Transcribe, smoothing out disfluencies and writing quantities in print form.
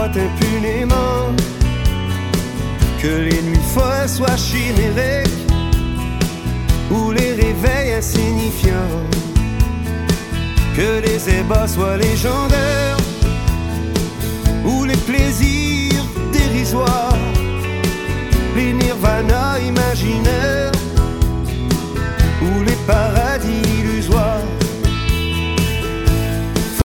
combattent impunément, que les nuits folles soient chimériques ou les réveils insignifiants, que les ébats soient légendaires ou les plaisirs dérisoires, les nirvana imaginaires.